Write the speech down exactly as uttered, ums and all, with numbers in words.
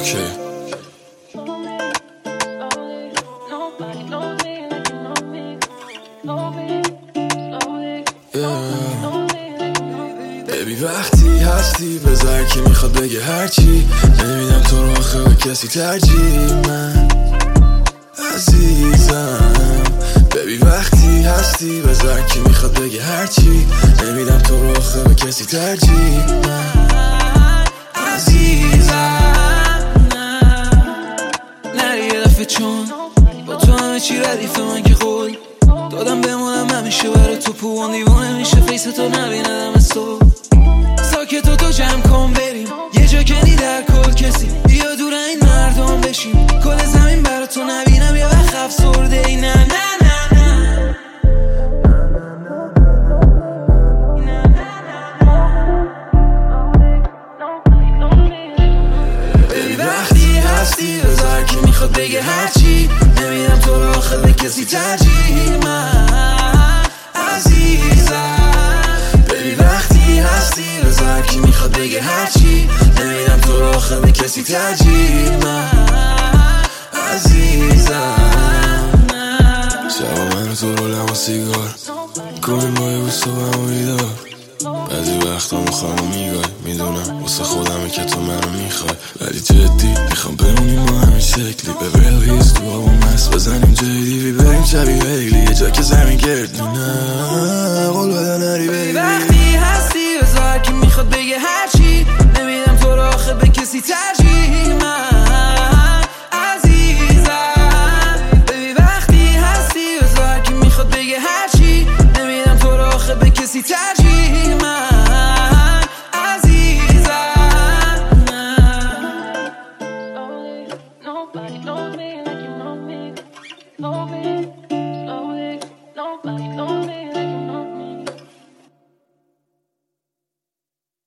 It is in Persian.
اوکی ببی وقتی هستی بذار کی میخواد بگه هرچی، نمیدم تو رو آخه به کسی ترجیح. من عزیزم ببی وقتی هستی بذار کی میخواد بگه هرچی، نمیدم تو رو آخه به کسی ترجیح. من عزیزم نری یه دفعه چون با تو همه چی ردیف من که قول دادم بمونم همیشه برای تو، پوان دیوانه میشه فیس تو نبیندم از تو. ساکت و تو جمع کن بریم یه جا کنی در کل کسی، بیا دور این مردم بشیم کل زمین برای تو نبینم یه وقت افسرده ای. نه نه نه نه ببی وقتی هستی بذار کی میخواد بگه هرچی، نمیدم تو رو آخه به کسی ترجیح. من عزیزم ببی وقتی هستی بذار کی میخواد بگه هرچی، نمیدم تو رو آخه به کسی ترجیح. من عزیزم شبا من تو رو لما سیگار کنیم با یه بوست و همو بیدار، بعضی وقتا مخوام میگای میدونم واسه خودمه که تو منو میخوای، ولی جدی میخوام بمونیم ما همین شکلی، به بلویز تو هوا مست بزنیم جای دیوی بریم شبیه هیلی یه جا که زمین گردونه قول بده نری بیبی. وقتی هستی بذار کی میخواد بگه هرچی، نمیدم تو رو آخه به کسی ترجیح. من عزیزم ببی وقتی هستی بذار کی میخواد بگه هرچی، نمیدم تو رو آخه به کسی ترجیح. من عزیزم Nobody knows me like you know me. Know me.